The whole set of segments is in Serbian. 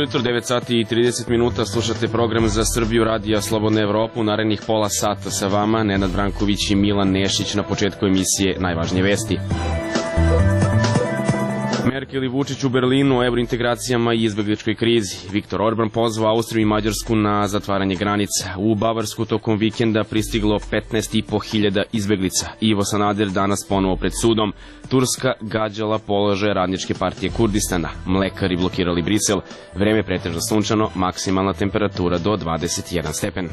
jutro, 9 sati i 30 minuta, slušate program za Srbiju Radija Slobodna Evropa. U narednih pola sata sa vama Nenad Branković i Milan Nešić. Na početku emisije najvažnije vesti. Merkel i Vučić u Berlinu o evrointegracijama i izbegličkoj krizi. Viktor Orban pozvao Austriju i Mađarsku na zatvaranje granica. U Bavarsku tokom vikenda pristiglo 15.500 izbeglica. Ivo Sanader danas ponovo pred sudom. Turska gađala položaje Radničke partije Kurdistana. Mlekari blokirali Brisel. Vreme pretežno sunčano, maksimalna temperatura do 21 stepen.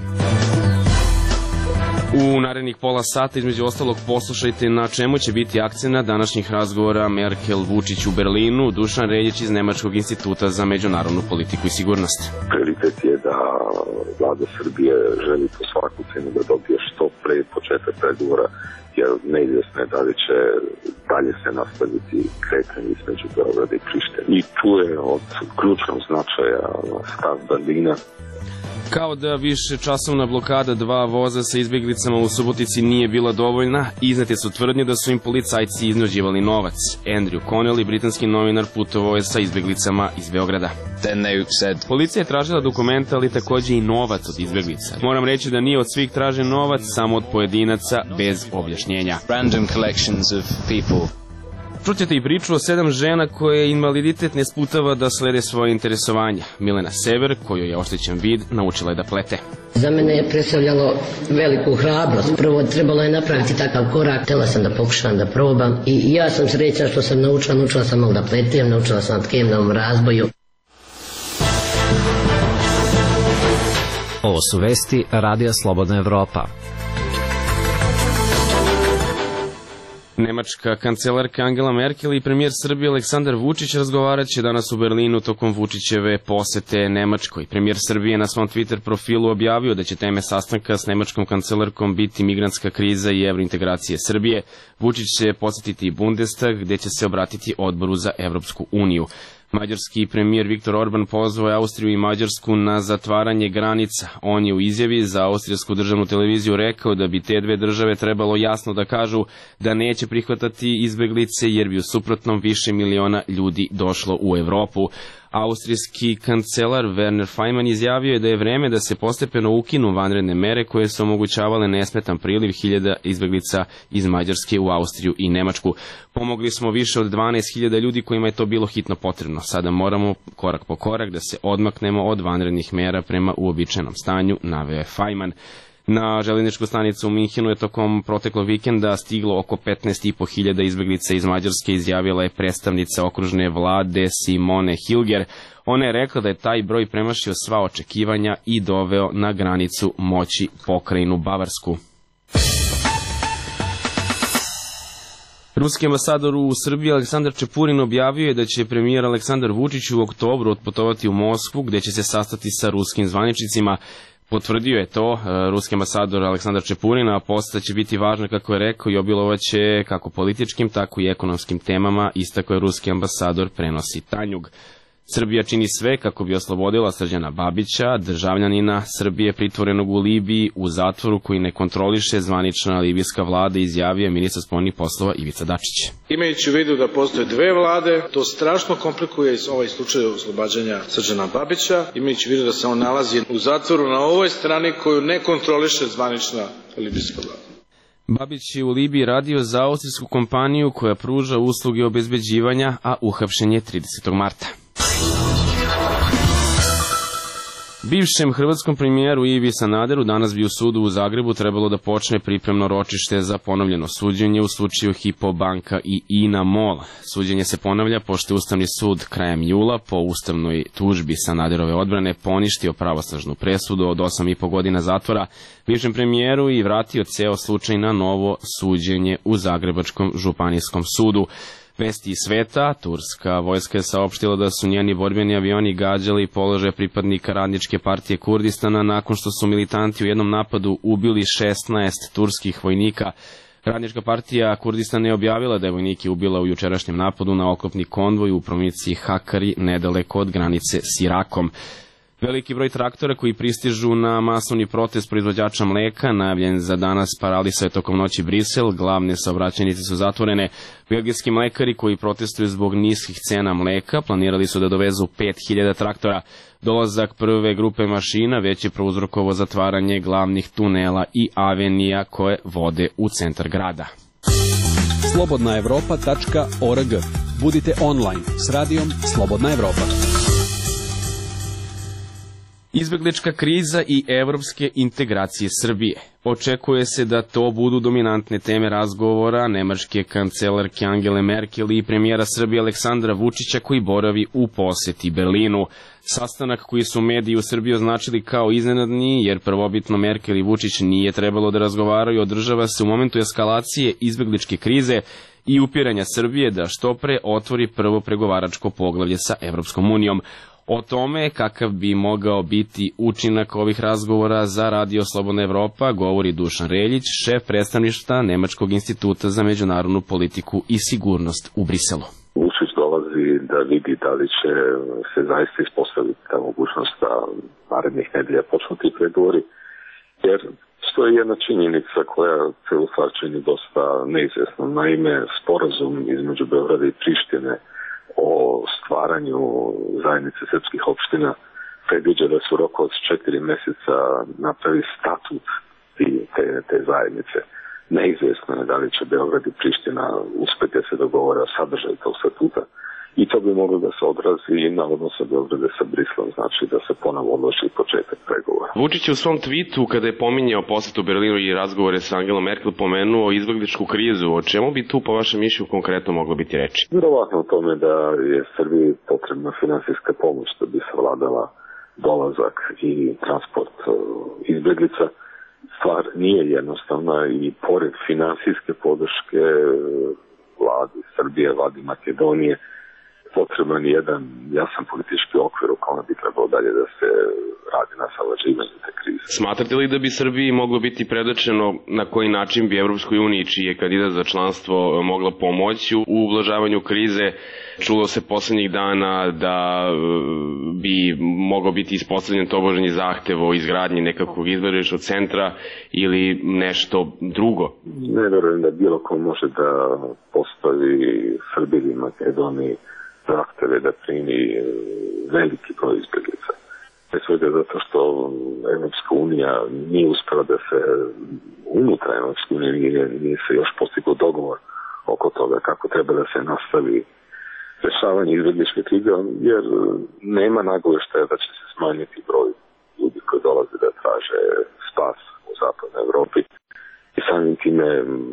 U narednih pola sata, između ostalog, poslušajte na čemu će biti akcenat današnjih razgovora Merkel-Vučić u Berlinu. Dušan Reljić iz Nemačkog instituta za međunarodnu politiku i sigurnost. Prioritet je da vlada Srbije želi po svaku cenu da dobije što pre početak pregovora, jer neizvjesno je da li će dalje se nastaviti kretanje između Beograda i Prištine. I tu je od ključnog značaja stav Berlina. Kao da više časovna blokada dva voza sa izbjeglicama u Subotici nije bila dovoljna, iznete su tvrdnje da su im policajci iznuđivali novac. Andrew Connelly, britanski novinar, putovao je sa izbjeglicama iz Beograda. Policija je tražila dokumenta, ali takođe i novac od izbjeglica. Moram reći da nije od svih tražen novac, samo od pojedinaca bez objašnjenja. Čućete i priču o 7 žena koje invaliditet ne sputava da slede svoje interesovanja. Milena Sever, kojoj je oštećen vid, naučila je da plete. Za mene je predstavljalo veliku hrabrost. Prvo trebalo je napraviti takav korak. Htjela sam da pokušam da probam i ja sam srećna što sam naučila sam malo da pletem, naučila sam na tkemnom razboju. Ovo su vesti Radija Slobodna Evropa. Nemačka kancelarka Angela Merkel i premijer Srbije Aleksandar Vučić razgovarat će danas u Berlinu tokom Vučićeve posete Nemačkoj. Premijer Srbije na svom Twitter profilu objavio da će teme sastanka s nemačkom kancelarkom biti migrantska kriza i evrointegracije Srbije. Vučić će posetiti Bundestag, gde će se obratiti Odboru za Evropsku uniju. Mađarski premijer Viktor Orban pozvao je Austriju i Mađarsku na zatvaranje granica. On je u izjavi za austrijsku državnu televiziju rekao da bi te dve države trebalo jasno da kažu da neće prihvatati izbeglice, jer bi u suprotnom više miliona ljudi došlo u Evropu. Austrijski kancelar Werner Faymann izjavio je da je vreme da se postepeno ukinu vanredne mere koje su omogućavale nesmetan priliv hiljada izbeglica iz Mađarske u Austriju i Nemačku. Pomogli smo više od 12.000 ljudi kojima je to bilo hitno potrebno. Sada moramo korak po korak da se odmaknemo od vanrednih mera prema uobičajenom stanju, naveo je Faymann. Na željezničku stanicu u Minhenu je tokom proteklog vikenda stiglo oko 15.500 izbeglica iz Mađarske, izjavila je predstavnica okružne vlade Simone Hilger. Ona je rekla da je taj broj premašio sva očekivanja i doveo na granicu moći pokrajinu Bavarsku. Ruski ambasador u Srbiji Aleksandar Čepurin objavio je da će premijer Aleksandar Vučić u oktobru otputovati u Moskvu, gde će se sastati sa ruskim zvaničnicima. Potvrdio je to ruski ambasador Aleksandar Čepurin, a poseta će biti važna, kako je rekao, i obilovaće kako političkim, tako i ekonomskim temama, istakao je ruski ambasador, prenosi Tanjug. Srbija čini sve kako bi oslobodila Srđana Babića, državljanina Srbije pritvorenog u Libiji u zatvoru koji ne kontroliše zvanična libijska vlada, izjavio je ministar spoljnih poslova Ivica Dačić. Imajući u vidu da postoje dve vlade, to strašno komplikuje ovaj slučaj oslobađanja Srđana Babića, imajući u vidu da se on nalazi u zatvoru na ovoj strani koju ne kontroliše zvanična libijska vlada. Babić je u Libiji radio za austrijsku kompaniju koja pruža usluge obezbeđivanja, a uhapšen je 30. marta. Bivšem hrvatskom premijeru Ivi Sanaderu danas bi u sudu u Zagrebu trebalo da počne pripremno ročište za ponovljeno suđenje u slučaju Hypo banka i INA MOL. Suđenje se ponavlja pošto je Ustavni sud krajem jula po ustavnoj tužbi Sanaderove odbrane poništio pravosnažnu presudu od 8,5 godina zatvora bivšem premijeru i vratio ceo slučaj na novo suđenje u Zagrebačkom županijskom sudu. Vesti iz sveta, turska vojska je saopštila da su njeni borbeni avioni gađali položaje pripadnika Radničke partije Kurdistana nakon što su militanti u jednom napadu ubili 16 turskih vojnika. Radnička partija Kurdistana je objavila da je vojnike ubila u jučerašnjem napadu na oklopni konvoj u provinciji Hakari, nedaleko od granice s Irakom. Veliki broj traktora koji pristižu na masovni protest proizvođača mleka, najavljen za danas, paralisao je tokom noći Brisel, glavne saobraćajnice su zatvorene. Belgijski mlekari koji protestuju zbog niskih cena mleka planirali su da dovezu 5000 traktora. Dolazak prve grupe mašina već je prouzrokovao zatvaranje glavnih tunela i avenija koje vode u centar grada. Slobodnaevropa.org. Budite online s radijom Slobodna Evropa. Izbeglička kriza i evropske integracije Srbije. Očekuje se da to budu dominantne teme razgovora nemačke kancelarke Angele Merkel i premijera Srbije Aleksandra Vučića koji boravi u poseti Berlinu. Sastanak koji su mediji u Srbiji označili kao iznenadni, jer prvobitno Merkel i Vučić nije trebalo da razgovaraju, održava se u momentu eskalacije izbegličke krize i upiranja Srbije da što pre otvori prvo pregovaračko poglavlje sa Evropskom unijom. O tome kakav bi mogao biti učinak ovih razgovora za Radio Slobodna Evropa govori Dušan Reljić, šef predstavništva Nemačkog instituta za međunarodnu politiku i sigurnost u Briselu. Vučić dolazi da vidi da li će se zaista ispostaviti ta mogućnost da narednih nedelja počnu ti pregovori, jer stoji jedna činjenica koja celu stvar čini dosta neizvjesna. Naime, sporazum između Beograda i Prištine o stvaranju zajednice srpskih opština predviđa da su roku od 4 meseca napravi statut te zajednice. Neizvjesno je da li će Beograd i Priština uspeti da se dogovore o sadržaju tog statuta i to bi moglo da se odrazi i na odnose Beograda sa Briselom, znači da se ponovo odloži početak pregovora. Vučić je u svom twitu, kada je pominjao posetu Berlinu i razgovore sa Angelom Merkel, pomenuo izbegličku krizu. O čemu bi tu po vašem mišljenju konkretno moglo biti reči? Vjerovatno o tome da je Srbiji potrebna finansijska pomoć da bi savladala dolazak i transport izbeglica. Stvar nije jednostavna i pored finansijske podrške vladi Srbije, vladi Makedonije, potreban je jedan jasan politički okvir u kome bi trebalo dalje da se radi na savlađivanju te krize. Smatrate li da bi Srbiji moglo biti predočeno na koji način bi Evropskoj uniji, čiji je kandidat za članstvo, mogla pomoći u ublažavanju krize? Čulo se poslednjih dana da bi mogao biti ispostavljen tobožnji zahtev o izgradnji nekakvog izbegličkog centra ili nešto drugo? Ne verujem da bilo ko može da postavi Srbiji i Makedoniji zahteve da primi veliki broj izbeglica. Pre svega zato što Evropska unija nije uspela da se unutar Evropske unije nije se još postigao dogovor oko toga kako treba da se nastavi rešavanje izbegličke krize, jer nema nagoveštaja da će se smanjiti broj ljudi koji dolaze da traže spas u zapadnoj Evropi i samim time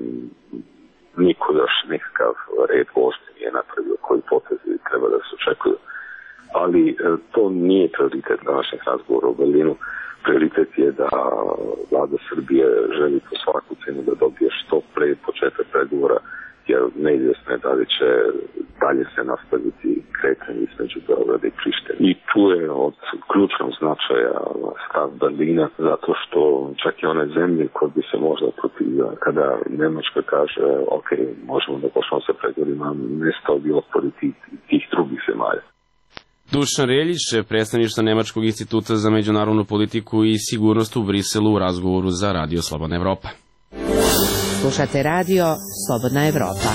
niko još nekakav red vožnje nije napravio koji potezi treba da se očekuju. Ali to nije prioritet današnjih razgovora u Berlinu. Prioritet je da vlada Srbije želi po svaku cenu da dobije što pre početak pregovora, jer neizvjesno je da li će dalje se nastaviti kretanje između Beograda i Prištine. I tu je od ključnog značaja stav Berlina, zato što čak i one zemlje koje bi se možda protivila, kada Nemačka kaže ok, možemo da počnemo sa pregovorima, nestao bi otpor tih drugih zemalja. Dušan Reljić, predstavništva Nemačkog instituta za međunarodnu politiku i sigurnost u Briselu u razgovoru za Radio Slobodna Evropa. Slušate radio Slobodna Evropa.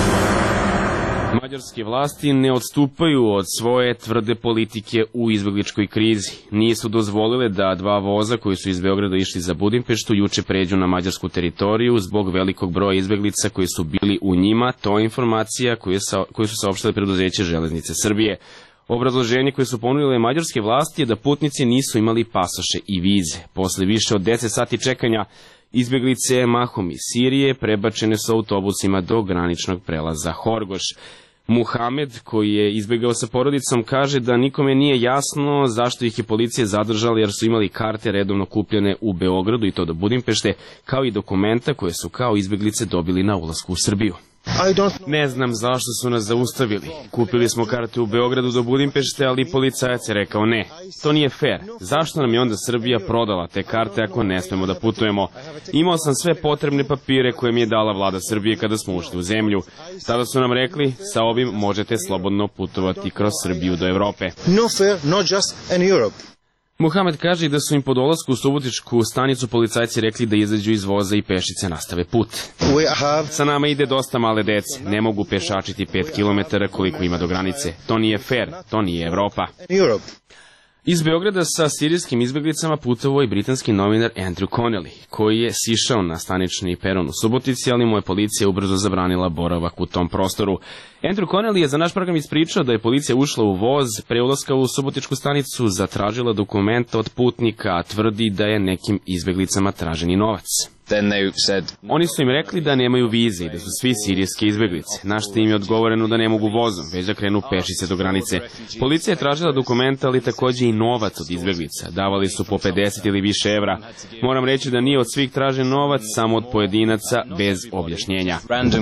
Mađarske vlasti ne odstupaju od svoje tvrde politike u izbegličkoj krizi. Nisu dozvolile da dva voza koji su iz Beograda išli za Budimpeštu juče pređu na mađarsku teritoriju zbog velikog broja izbeglica koji su bili u njima. To je informacija koju su saopštile preduzeće Železnice Srbije. Obrazloženje koje su ponudile mađarske vlasti je da putnici nisu imali pasoše i vize. Posle više od 10 sati čekanja, izbeglice mahom iz Sirije prebačene su autobusima do graničnog prelaza Horgoš. Muhamed, koji je izbegao sa porodicom, kaže da nikome nije jasno zašto ih je policija zadržala jer su imali karte redovno kupljene u Beogradu i to do Budimpešte, kao i dokumenta koje su kao izbeglice dobili na ulasku u Srbiju. Ne znam zašto su nas zaustavili. Kupili smo karte u Beogradu do Budimpešte, ali policajac je rekao ne. To nije fair. Zašto nam je onda Srbija prodala te karte ako ne smemo da putujemo? Imao sam sve potrebne papire koje mi je dala vlada Srbije kada smo ušli u zemlju. Tada su nam rekli, sa ovim možete slobodno putovati kroz Srbiju do Evrope. Muhamed kaže da su im po dolasku u Subotičku stanicu policajci rekli da izađu iz voza i pešice nastave put. Sa nama ide dosta male dece, ne mogu pešačiti 5 km koliko ima do granice. To nije fair, to nije Evropa. Iz Beograda sa sirijskim izbeglicama putovao i britanski novinar Andrew Connelly, koji je sišao na stanični peron u Subotici, ali mu je policija ubrzo zabranila boravak u tom prostoru. Andrew Connelly je za naš program ispričao da je policija ušla u voz pre ulaska u Subotičku stanicu, zatražila dokumenta od putnika, a tvrdi da je nekim izbeglicama traženi novac. Oni su im rekli da nemaju vize i da su svi sirijske izbeglice, na što im je odgovoreno da ne mogu vozom, već da krenu pešice do granice. Policija je tražila dokumenta, ali takođe i novac od izbeglica. Davali su po 50 ili više evra. Moram reći da nije od svih tražen novac, samo od pojedinaca bez objašnjenja.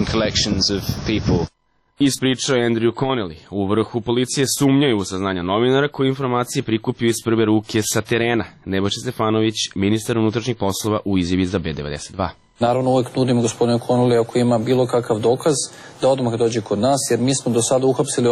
Ispričao je Andrew Connelly. U vrhu policije sumnjaju u saznanja novinara koji informacije prikupio iz prve ruke sa terena. Nebojša Stefanović, ministar unutrašnjih poslova, u izjavi za B92. Naravno, uvek nudimo gospodinu Connelly ako ima bilo kakav dokaz da odmah dođe kod nas, jer mi smo do sada uhapsili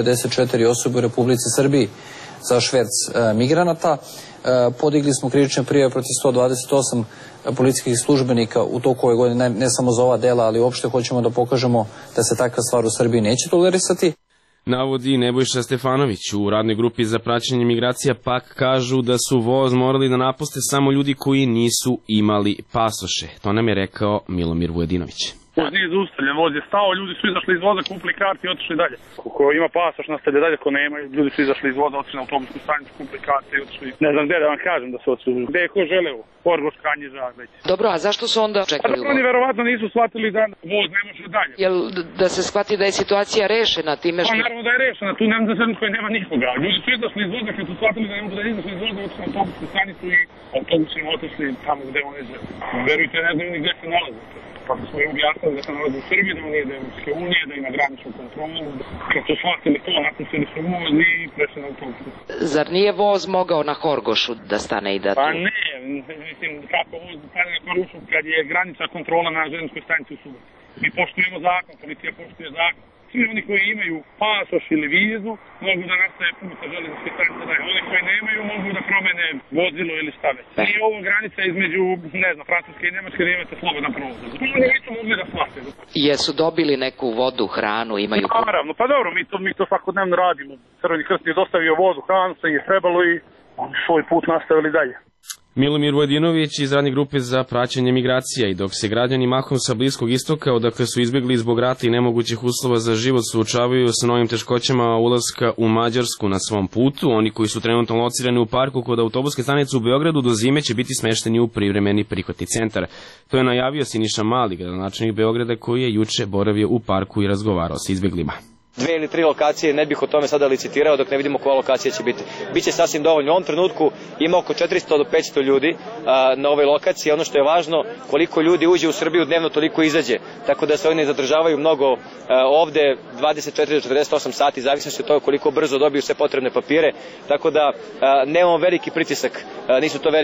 854 osobe u Republici Srbiji za šverc migranata. Podigli smo krivične prijave protiv 128 policijskih službenika u toku ove godine, ne samo za ova dela, ali uopšte hoćemo da pokažemo da se takva stvar u Srbiji neće tolerisati. Navodi Nebojša Stefanović. U radnoj grupi za praćenje migracija pak kažu da su voz morali da napuste samo ljudi koji nisu imali pasoše. To nam je rekao Milomir Vujedinović. Voz nije zaustavljen, voz je stao, ljudi su izašli iz voza, kupili karti i otišli dalje. Ko ima pasoš, nastavlja dalje, ko nema, ljudi su izašli iz voza, otišli na autobusku stanicu, kupili karti i otišli. Ne znam gde da vam kažem da su otišli. Gde je ko želeo, Horgoš, Kanjiža, već. Dobro, a zašto su onda čekali voz? Oni verovatno nisu shvatili da voz ne može dalje. Jel da se shvati da je situacija rešena time što... Pa naravno da je rešena, tu nema za koje nema nikoga. Ljudi su izašli iz voza, kad su shvatili da ne mogu da izašli iz voza, otišli na autobusku stanicu i autobusima otišli tamo gde oni žele. Verujte, ne znaju ni gde se nalaze. Pa smo im objasnili da se nalazi u Srbiji, da on nije da je Evropske unije, da ima graničnu kontrolu. Kad su shvatili to, napustili su voz i prešli na autobus. Zar nije voz mogao na Horgošu da stane i da tu? Pa ne, mislim, kako voz stane na Horgošu kad je granica kontrola na železničkoj stanici u Subotici. Mi poštujemo zakon, policija poštuje zakon. Svi oni koji imaju pasoš ili vizu mogu da nastave put sa železničke stanice dalje. Oni koji nemaju mogu da promene vozilo ili šta već. Nije ovo granica između, ne znam, Francuske i Nemačke da imate slobodan prolaz. Oni nisu mogli da shvate. Jesu dobili neku vodu, hranu, imaju... Naravno, pa dobro, mi to svakodnevno radimo. Crveni krst je dostavio vodu, hranu, sve je trebalo i oni svoj put nastavili dalje. Milomir Vujedinović iz radne grupe za praćenje migracija. I dok se građani mahom sa Bliskog istoka, odakle su izbjegli zbog rata i nemogućih uslova za život, suočavaju sa novim teškoćama ulaska u Mađarsku na svom putu, oni koji su trenutno locirani u parku kod autobuske stanice u Beogradu do zime će biti smešteni u privremeni prihvatni centar. To je najavio Siniša Mali, gradonačelnik Beograda, koji je juče boravio u parku i razgovarao sa izbjegljima. 2 ili 3 lokacije, ne bih o tome sada licitirao dok ne vidimo koja lokacija će biti. Biće sasvim dovoljno. U ovom trenutku ima oko 400 do 500 ljudi na ovoj lokaciji. Ono što je važno, koliko ljudi uđe u Srbiju dnevno, toliko izađe. Tako da se oni ne zadržavaju mnogo ovde 24 do 48 sati, zavisno od toga koliko brzo dobiju sve potrebne papire. Tako da nemamo veliki pritisak, nisu to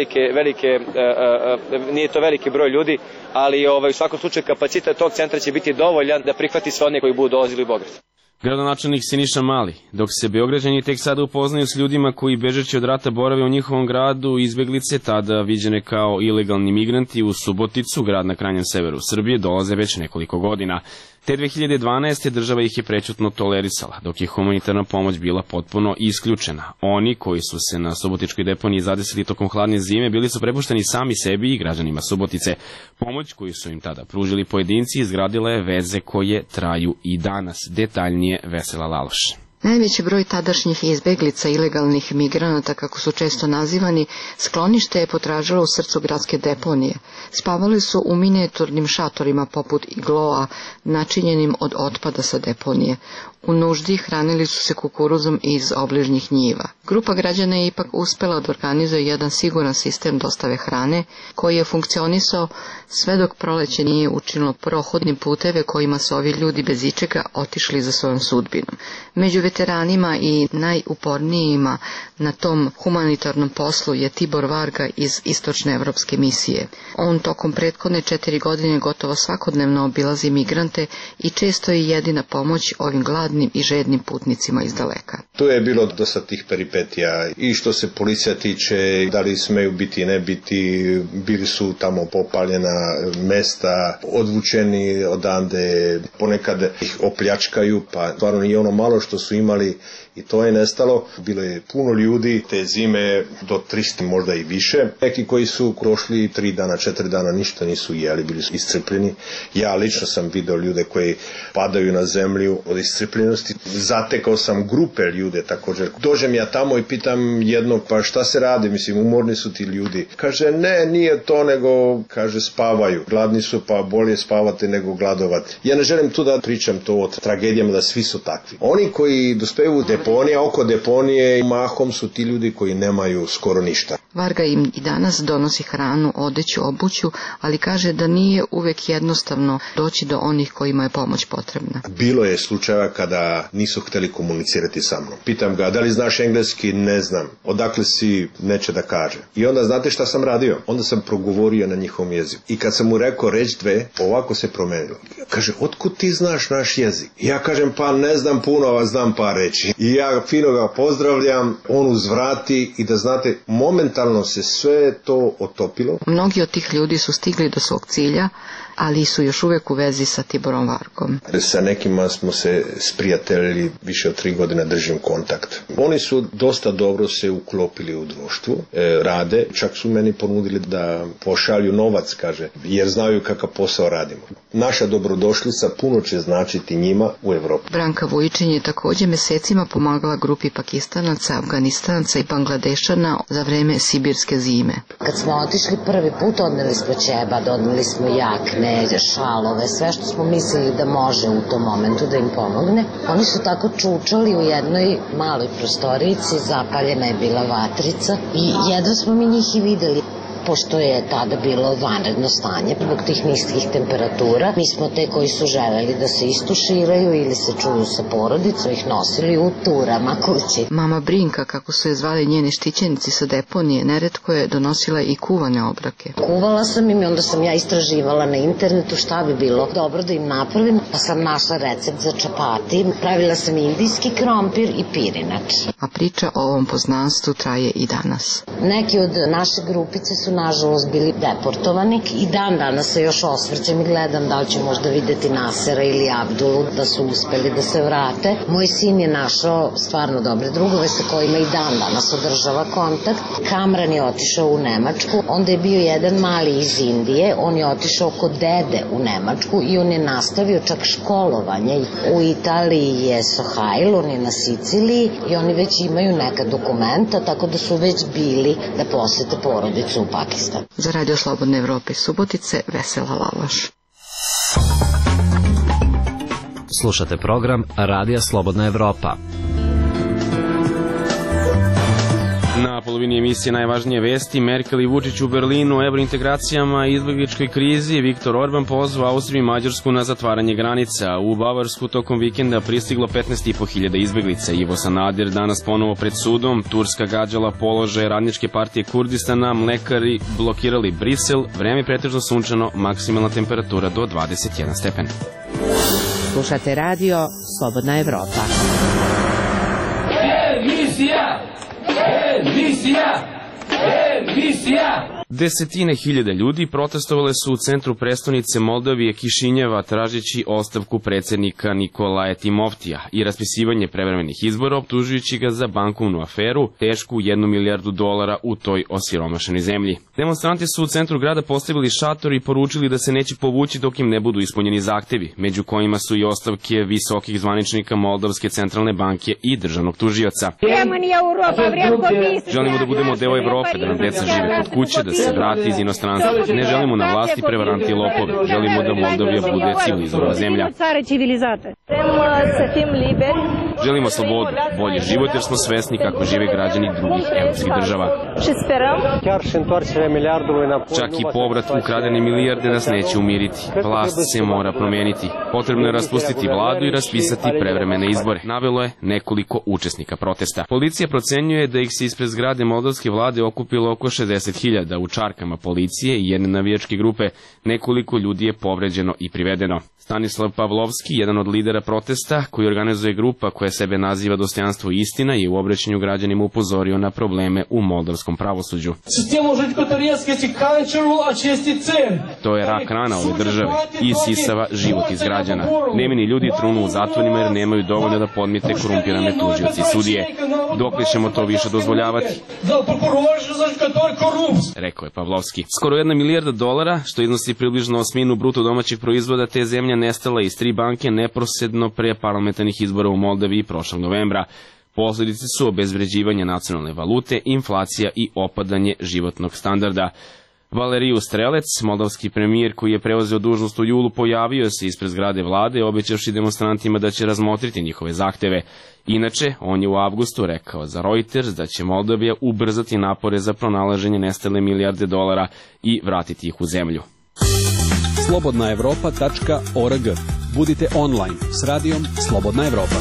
nije to veliki broj ljudi, ali u svakom slučaju kapacitet tog centra će biti dovoljan da prihvati sve one koji budu dolazili u Beograd. Gradonačelnik Siniša Mali. Dok se Beograđani tek sada upoznaju s ljudima koji bežeći od rata borave u njihovom gradu, izbeglice, tada viđene kao ilegalni migranti, u Suboticu, grad na krajnjem severu Srbije, dolaze već nekoliko godina. Te 2012. država ih je prećutno tolerisala, dok je humanitarna pomoć bila potpuno isključena. Oni koji su se na Subotičkoj deponiji zadesili tokom hladne zime bili su prepušteni sami sebi i građanima Subotice. Pomoć koju su im tada pružili pojedinci izgradila je veze koje traju i danas. Detaljnije Vesela Laloš. Najveći broj tadašnjih izbeglica ilegalnih migranata, kako su često nazivani, sklonište je potražilo u srcu gradske deponije. Spavali su u minijaturnim šatorima poput igloa, načinjenim od otpada sa deponije. U nuždi hranili su se kukuruzom iz obližnjih njiva. Grupa građana je ipak uspela da organizuje jedan siguran sistem dostave hrane, koji je funkcionisao sve dok proleće nije učinilo prohodnim puteve kojima su ovi ljudi bez ičega otišli za svojom sudbinom. Među veteranima i najupornijima na tom humanitarnom poslu je Tibor Varga iz Istočne evropske misije. On tokom prethodne 4 godine gotovo svakodnevno obilazi migrante i često je jedina pomoć ovim gladnim gladnim i žednim putnicima iz daleka. Tu je bilo dosta tih peripetija i što se policija tiče, da li smeju biti i ne biti, bili su tamo popaljena mesta, odvučeni odande, ponekad ih opljačkaju, pa stvarno i ono malo što su imali i to je nestalo. Bilo je puno ljudi te zime do 300, možda i više. Neki koji su prošli 3 dana, 4 dana ništa nisu jeli, bili su iscrpljeni. Ja lično sam video ljude koji padaju na zemlju od iscrpljenosti. Zatekao sam grupe ljude također. Dođem ja tamo i pitam jednog, pa šta se radi, mislim, umorni su ti ljudi. Kaže, ne, nije to, nego, kaže, spavaju. Gladni su, pa bolje spavati nego gladovati. Ja ne želim tu da pričam to o tragedijama, da svi su takvi. Oni koji dospeju u deponije, oko deponije, mahom su ti ljudi koji nemaju skoro ništa. Varga im i danas donosi hranu, odeću, obuću, ali kaže da nije uvek jednostavno doći do onih kojima je pomoć potrebna. Bilo je slučajeva kada nisu htjeli komunicirati sa mnom. Pitam ga, da li znaš engleski? Ne znam. Odakle si? Neće da kaže. I onda znate šta sam radio? Onda sam progovorio na njihovom jeziku. I kad sam mu rekao reč dve, ovako se promenilo. Kaže, otkud ti znaš naš jezik? I ja kažem, pa ne znam puno, a znam par reči. I ja fino ga pozdravljam, on uzvrati i da znate, momentalno se sve to otopilo. Mnogi od tih ljudi su stigli do svog cilja, ali su još uvijek u vezi sa Tiborom Vargom. Sa nekima smo se sprijateljili, više od 3 godine držim kontakt. Oni su dosta dobro se uklopili u društvu, rade, čak su meni ponudili da pošalju novac, kaže, jer znaju kakav posao radimo. Naša dobrodošlica puno će značiti njima u Evropi. Branka Vujičin je također mesecima pomagala grupi Pakistanaca, Afganistanaca i Bangladešana za vreme sibirske zime. Kad smo otišli prvi put, odneli smo ćebad, odneli smo jakne, šalove, sve što smo mislili da može u tom momentu da im pomogne. Oni su tako čučali u jednoj maloj prostorici, zapaljena je bila vatrica i jedva smo mi njih i videli. Pošto je tada bilo vanredno stanje zbog tih niskih temperatura, mi smo te koji su želeli da se istuširaju ili se čuju sa porodicom, ih nosili u turama kući. Mama Brinka, kako su je zvali njeni štićenici sa deponije, neretko je donosila i kuvane obroke. Kuvala sam im i onda sam ja istraživala na internetu šta bi bilo dobro da im napravim, pa sam našla recept za čapati. Pravila sam indijski krompir i pirinač. A priča o ovom poznanstvu traje i danas. Neki od naše grupice su nažalost bili deportovani i dan danas se još osvrćem i gledam da li ću možda videti Nasera ili Abdulu da su uspeli da se vrate. Moj sin je našao stvarno dobre drugove sa kojima i dan danas održava kontakt. Kamran je otišao u Nemačku, onda je bio jedan mali iz Indije, on je otišao kod dede u Nemačku i on je nastavio čak školovanje. U Italiji je Sohail, on je na Siciliji i oni već imaju neka dokumenta, tako da su već bili da posete porodicu u Pakistan. Za Radio Slobodne Evrope iz Subotice, Vesela Lalaš. Slušate program Radija Slobodna Evropa. Na polovini emisije najvažnije vesti: Merkel i Vučić u Berlinu, evrointegracijama i izbegličkoj krizi. Viktor Orban pozvao Austriju i Mađarsku na zatvaranje granica. U Bavarsku tokom vikenda pristiglo 15.500 izbeglica. Ivo Sanader danas ponovo pred sudom. Turska gađala položaje Radničke partije Kurdistana. Mlekari blokirali Brisel. Vreme pretežno sunčano, maksimalna temperatura do 21 stepen. Slušate radio Slobodna Evropa. Desetine hiljada ljudi protestovale su u centru prestonice Moldavije Kišinjeva tražeći ostavku predsjednika Nikolaja Timovtija i raspisivanje prevremenih izbora, optužujući ga za bankovnu aferu tešku $1 milijardu u toj osiromašenoj zemlji. Demonstranti su u centru grada postavili šator i poručili da se neće povući dok im ne budu ispunjeni zahtevi, među kojima su i ostavke visokih zvaničnika Moldavske centralne banke i državnog tužioca. Želimo da budemo deo Evrope, da nam deca žive kod kuće, da se vrati iz inostranstva. Ne želimo na vlasti prevaranti i lopove. Želimo da Moldavija bude civilizovana zemlja. Želimo slobodu, bolji život jer smo svesni kako žive građani drugih evropskih država. Čak i povrat ukradene milijarde nas neće umiriti. Vlast se mora promeniti. Potrebno je raspustiti vladu i raspisati prevremene izbore. Navelo je nekoliko učesnika protesta. Policija procenjuje da ih se ispred zgrade moldavske vlade okupilo oko 60.000 u čarkama policije i jedne navijačke grupe. Nekoliko ljudi je povređeno i privedeno. Stanislav Pavlovski, jedan od lidera protesta, koji organizuje grupa koja sebe naziva Dostojanstvo i istina, je u obraćanju građanima upozorio na probleme u moldavskom pravosuđu. To je rak rana ove države i isisava život iz građana. Nevini ljudi trunu u zatvorima jer nemaju dovoljno da podmite korumpirane tužioci i sudije. Dokle ćemo to više dozvoljavati? Rekao je Pavlovski. Skoro $1 milijarda, što iznosi približno 1/8 bruto domaćeg proizvoda te zemlje, nestala iz 3 banke neposredno pre parlamentarnih izbora u Moldaviji prošlog novembra. Posledice su obezvređivanje nacionalne valute, inflacija i opadanje životnog standarda. Valeriju Strelec, moldavski premijer koji je preuzeo dužnost u julu, pojavio se ispred zgrade vlade, obećavši demonstrantima da će razmotriti njihove zahteve. Inače, on je u avgustu rekao za Reuters da će Moldavija ubrzati napore za pronalaženje nestale milijarde dolara i vratiti ih u zemlju. slobodnaevropa.org. Budite online s radijom Slobodna Evropa.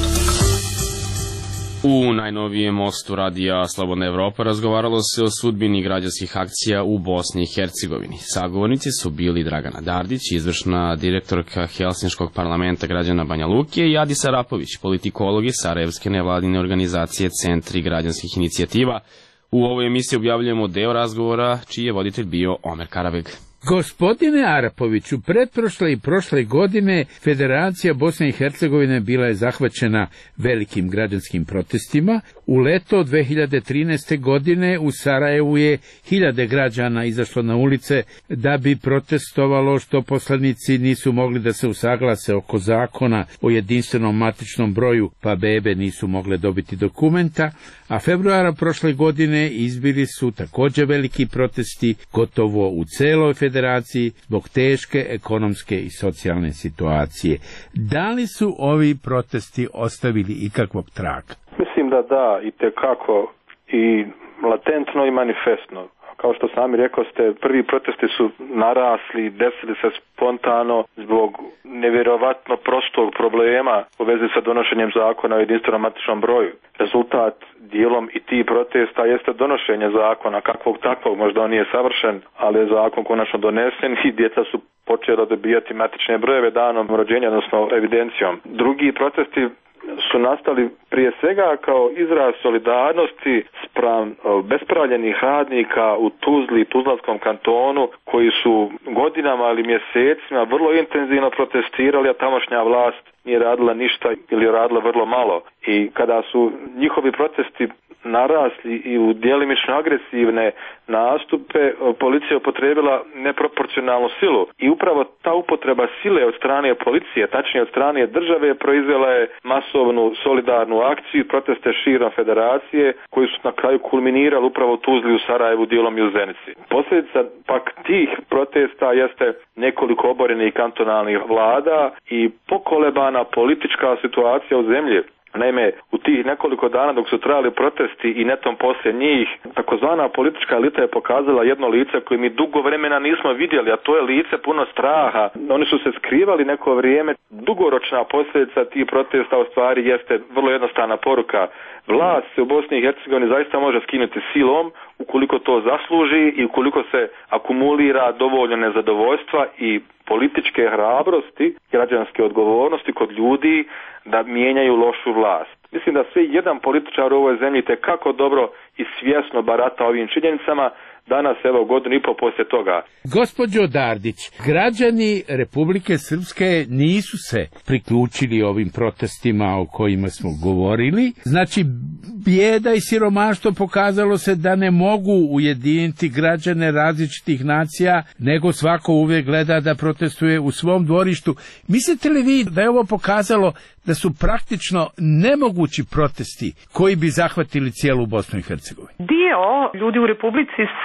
U najnovijem mostu radija Slobodna Evropa razgovaralo se o sudbini građanskih akcija u Bosni i Hercegovini. Sagovornici su bili Dragana Dardić, izvršna direktorka Helsinškog parlamenta građana Banja Luke, i Adis Arapović, politikolog iz sarajevske nevladine organizacije Centri građanskih inicijativa. U ovoj emisiji objavljujemo deo razgovora čiji je voditelj bio Omer Karabeg. Gospodine Arapoviću, pretprošle i prošle godine Federacija Bosne i Hercegovine bila je zahvaćena velikim građanskim protestima. U leto 2013. godine u Sarajevu je 1000 građana izašlo na ulice da bi protestovalo što poslanici nisu mogli da se usaglase oko zakona o jedinstvenom matičnom broju, pa bebe nisu mogle dobiti dokumenta, a februara prošle godine izbili su također veliki protesti gotovo u celoj federaciji zbog teške ekonomske i socijalne situacije. Da li su ovi protesti ostavili ikakvog traga? Mislim da, i tekako, i latentno i manifestno. Kao što sami rekao ste, prvi protesti su narasli, desili se spontano zbog nevjerovatno prostog problema u vezi sa donošenjem zakona o jedinstvenom matičnom broju. Rezultat dijelom i ti protesta jeste donošenje zakona, kakvog takvog, možda on nije savršen, ali je zakon konačno donesen i djeca su počela dobijati matične brojeve danom rođenja, odnosno evidencijom. Drugi protesti su nastali prije svega kao izraz solidarnosti spram bespravljenih radnika u Tuzli, Tuzlanskom kantonu, koji su godinama ili mjesecima vrlo intenzivno protestirali, a tamošnja vlast nije radila ništa ili radila vrlo malo. I kada su njihovi protesti narasli i u djelimično agresivne nastupe, policija upotrijebila neproporcionalnu silu. I upravo ta upotreba sile od strane policije, tačnije od strane države, proizvela je masovnu solidarnu akciju i proteste širom federacije, koji su na kraju kulminirali upravo u Tuzli, u Sarajevu, dijelom i u Zenici. Posljedica pak tih protesta jeste nekoliko oborenih kantonalnih vlada i pokolebana politička situacija u zemlji. Naime, u tih nekoliko dana dok su trajali protesti i netom poslije njih, takozvana politička elita je pokazala jedno lice koje mi dugo vremena nismo vidjeli, a to je lice puno straha. Oni su se skrivali neko vrijeme. Dugoročna posljedica tih protesta u stvari jeste vrlo jednostavna poruka. Vlast se u Bosni i Hercegovini zaista može skinuti silom ukoliko to zasluži i ukoliko se akumulira dovoljno nezadovoljstva i političke hrabrosti, građanske odgovornosti kod ljudi da mijenjaju lošu vlast. Mislim da svi jedan političar u ovoj zemlji tekako dobro i svjesno barata ovim činjenicama. Danas, evo, godinu i po poslije toga. Gospođo Dardić, građani Republike Srpske nisu se priključili ovim protestima o kojima smo govorili. Znači, bijeda i siromaštvo pokazalo se da ne mogu ujediniti građane različitih nacija, nego svako uvijek gleda da protestuje u svom dvorištu. Mislite li vi da je ovo pokazalo da su praktično nemogući protesti koji bi zahvatili cijelu Bosnu i Hercegovinu? Dio ljudi u Republici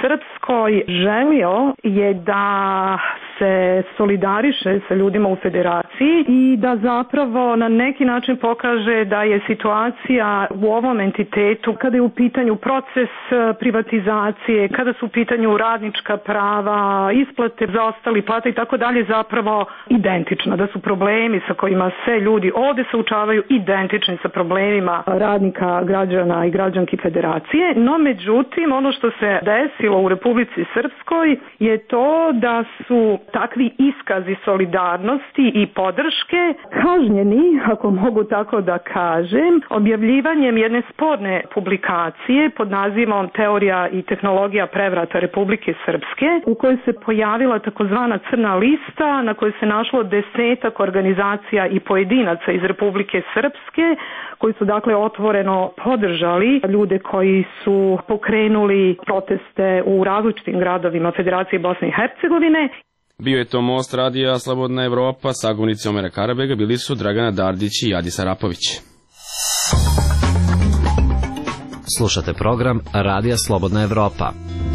Srpskoj želio je da se solidariše sa ljudima u federaciji i da zapravo na neki način pokaže da je situacija u ovom entitetu, kada je u pitanju proces privatizacije, kada su u pitanju radnička prava, isplate zaostali plata i tako dalje, zapravo identična, da su problemi sa kojima se ljudi ovde suočavaju identični sa problemima radnika, građana i građanki federacije. No međutim, ono što se desilo u Republici Srpskoj je to da su takvi iskazi solidarnosti i podrške kažnjeni, ako mogu tako da kažem, objavljivanjem jedne sporne publikacije pod nazivom Teorija i tehnologija prevrata Republike Srpske, u kojoj se pojavila takozvana crna lista na kojoj se našlo 10 organizacija i pojedinaca iz Republike Srpske koji su dakle otvoreno podržali ljude koji su pokrenuli proteste u različitim gradovima Federacije Bosne i Hercegovine. Bio je to most radija Slobodna Evropa, sagovornici Omera Karabega bili su Dragana Dardić i Adis Arapović. Slušate program Radija Slobodna Evropa.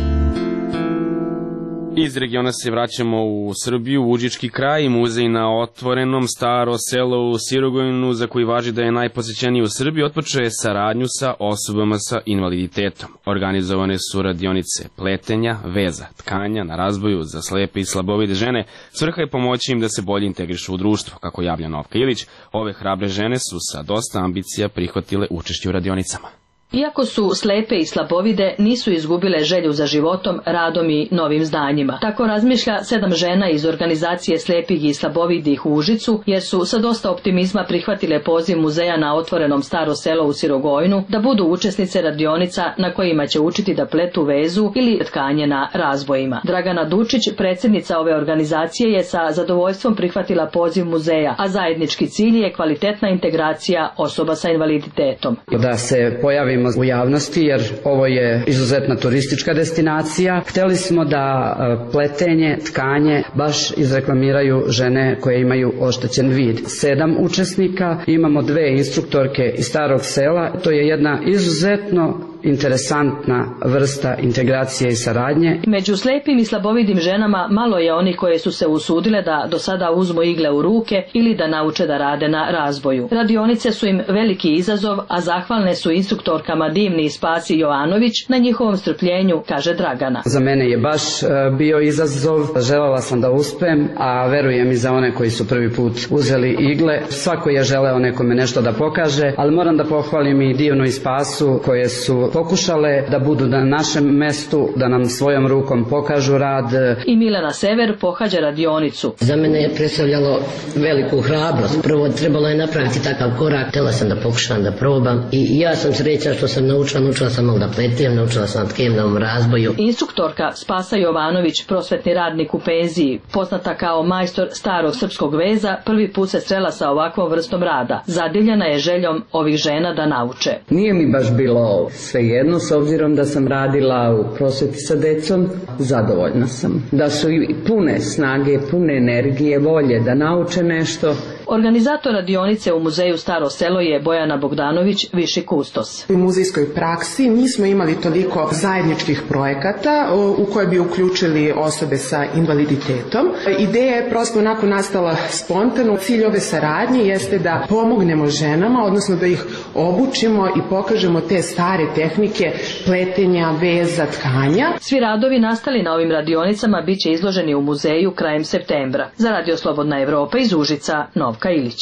Iz regiona se vraćamo u Srbiju, u Užički kraj, muzej na otvorenom, staro selo u Sirogojnu, za koji važi da je najposećeniji u Srbiji, otpočeo je saradnju sa osobama sa invaliditetom. Organizovane su radionice pletenja, veza, tkanja na razboju za slepe i slabovide žene. Svrha je pomoći im da se bolje integrišu u društvo. Kako javlja Novka Ilić, ove hrabre žene su sa dosta ambicija prihvatile učešće u radionicama. Iako su slepe i slabovide, nisu izgubile želju za životom, radom i novim znanjima. Tako razmišlja 7 žena iz organizacije slepih i slabovidih u Užicu, jer su sa dosta optimizma prihvatile poziv muzeja na otvorenom staro selo u Sirogojnu da budu učesnice radionica na kojima će učiti da pletu vezu ili tkanje na razbojima. Dragana Dučić, predsjednica ove organizacije, je sa zadovoljstvom prihvatila poziv muzeja, a zajednički cilj je kvalitetna integracija osoba sa invaliditetom. Da se pojavimo u javnosti, jer ovo je izuzetna turistička destinacija. Hteli smo da pletenje, tkanje baš izreklamiraju žene koje imaju oštećen vid. 7 učesnika, imamo 2 instruktorke iz starog sela. To je jedna izuzetno interesantna vrsta integracije i saradnje. Među slepim i slabovidim ženama malo je onih koje su se usudile da do sada uzmu igle u ruke ili da nauče da rade na razboju. Radionice su im veliki izazov, a zahvalne su instruktorkama Divni i Spasi Jovanović na njihovom strpljenju, kaže Dragana. Za mene je baš bio izazov, želela sam da uspem, a verujem i za one koji su prvi put uzeli igle. Svako je želeo nekome nešto da pokaže, ali moram da pohvalim i Divnu i Spasu koje su pokušale da budu na našem mestu, da nam svojom rukom pokažu rad. I Milena Sever pohađa radionicu. Za mene je predstavljalo veliku hrabrost. Prvo trebalo je napraviti takav korak, htjela sam da pokušam, da probam i ja sam srećna što sam naučila sam malo da pletem, naučila sam na tkemnom razboju. Instruktorka Spasa Jovanović, prosvetni radnik u penziji, poznata kao majstor starog srpskog veza, prvi put se srela sa ovakvom vrstom rada. Zadivljena je željom ovih žena da nauče. Nije mi baš bilo svejedno, s obzirom da sam radila u prosveti sa decom, zadovoljna sam. Da su i pune snage, pune energije, volje da nauče nešto. Organizator radionice u muzeju Staro selo je Bojana Bogdanović, viši kustos. U muzejskoj praksi nismo imali toliko zajedničkih projekata u koje bi uključili osobe sa invaliditetom. Ideja je prosto onako nastala spontano. Cilj ove saradnje jeste da pomognemo ženama, odnosno da ih obučimo i pokažemo te stare tehnike pletenja, veza, tkanja. Svi radovi nastali na ovim radionicama bit će izloženi u muzeju krajem septembra. Za Radio Slobodna Evropa iz Užica, Novka Ilić.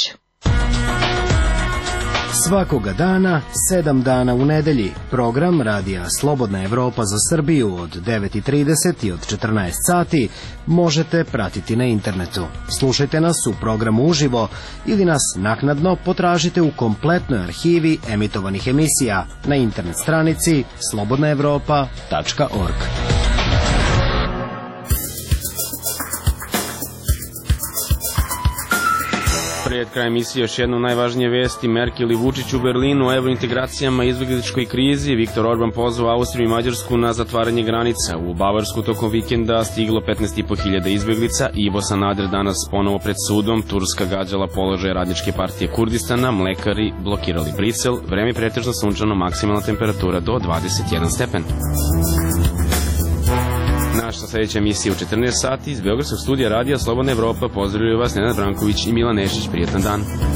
Svakoga dana, 7 dana u nedelji, program Radija Slobodna Evropa za Srbiju od 9:30 i od 14 sati možete pratiti na internetu. Slušajte nas u programu uživo ili nas naknadno potražite u kompletnoj arhivi emitovanih emisija na internet stranici slobodnaevropa.org. Pred kraj emisije još jedno najvažnije vesti. Merkel i Vučić u Berlinu o evrointegracijama i izbegličkoj krizi. Viktor Orban pozvao Austriju i Mađarsku na zatvaranje granica. U Bavarsku tokom vikenda stiglo 15.500 izbeglica. Ivo Sanader danas ponovo pred sudom. Turska gađala položaje Radničke partije Kurdistana. Mlekari blokirali Brisel. Vreme pretežno sunčano, maksimalna temperatura do 21 stepen. Naša sledeća emisija u 14 sati iz Beogradskog studija Radija Slobodna Evropa. Pozdravljaju vas Nenad Branković i Milan Nešić. Prijetan dan.